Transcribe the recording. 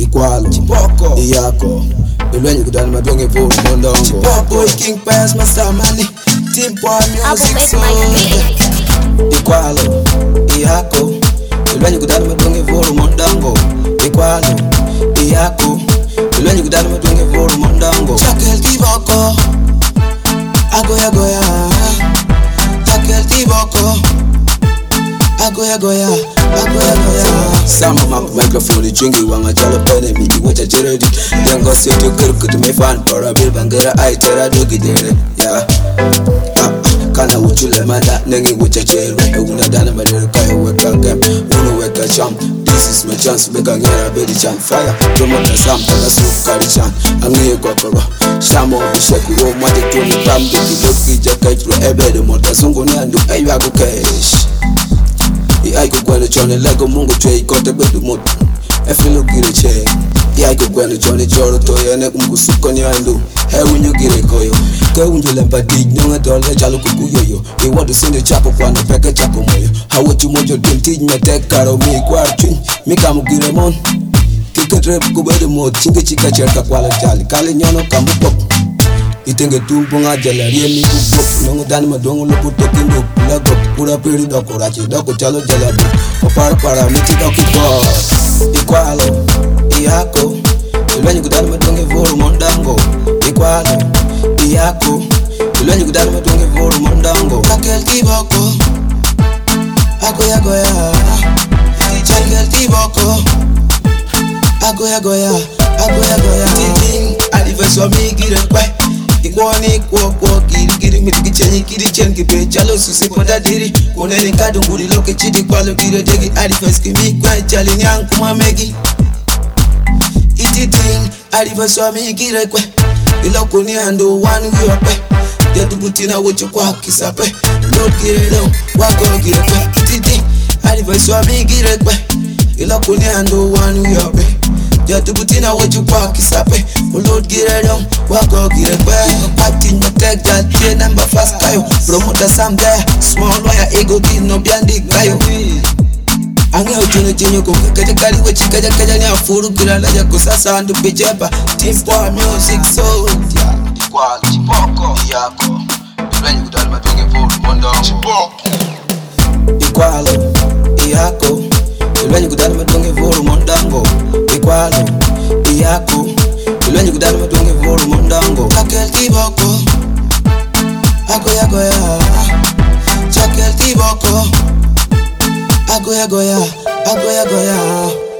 ikwalo Chiboko iyako elwenye kudala madonge vo mondongo Chiboko King Pass Master Money Team Power Music so ikwalo iyako elwenye kudala madonge vo mondongo ikwalo iyako elwenye kudala madonge vo mondongo Chakel Chiboko Agoya goya Chakel Chiboko Agoya goya Sama microphone chungi wanga jalo pene mi iwacha cheredi Yango sito kirkutu me fan para bil bangara ai tera dogi dere ya Kana uchule manda nengi wacha cheru Euna dana madere kaya weka game Unu weka champ This is my chance Beka ngera bedi chan fire Promote sam Tala sukari chan Angiye kwa koro Shamo bisheku wo mwate tuni Bam diki doki jaka Pro ebede mota zungu nyandu Ayu agu kesh Aiko kwene chone lego mungu chwe ikote bedu mutu Efilo gire che Aiko kwene chone choro toyo Ene mungu suko ni andu Unyo gire koyo Ke unyo lempa dig Nyonga dole jalo kukuyoyo Iwadu sinde chapo kwa na peke chapo moyo Hawa chumojo dim tij me tek karo mi kwar chun Mi kamu gire mon Kike trep kubede mod Chinge chika cherka kwa la jali Kale nyono kambu pop Itenge tumpo nga jala riemi kukop Nongo dani madongo lupu tokindo Pula gop pura piri doko rachi doko chalo jala du Para miti doki boss Ikwalo, iyako Ilwenye kudani madonge voru mondango Ikwalo, iyako Ilwenye kudani madonge voru mondango Chakel Chiboko Agoya goya Chakel Chiboko Agoya goya Titing Alifeswa mi gire kwe Ikwani kwa giri mitiki chenyi kiri chen kipe chalo susi ponda diri Koneni kadunguri loke chidi kwa lo gire degi Alifes kimi kwa chali nyang kuma megi Iti ting alifeswa mi gire kwe Iloko ni ando wanu yope Dedu butina wocho kwa kisape Lord gire do wako gire kwe Iti ting alifeswa mi gire kwe Iloko ni ando wanu yope Jatu butina wochu kwa kisape Ulod gire dong, wako gire kwe Pati nyotek jatye number fast kayo Promoter Sam there, small wire ego di no biandi kayo Ange ujune jinyo kuke kaja kari wechi kaja ni afuru gira laja kusasa andu bijepa Team Power Music so Ikwalo, Chiboko, iyako Ilwenye kudala madonge vo mondongo Chiboko Ikwalo, iyako Ilwenye kudala madonge vo mondongo Ikwalo, iyako Ilwenye kudala madonge vo mondongo Chakel Chiboko Agoya goya Chakel Chiboko Agoya goya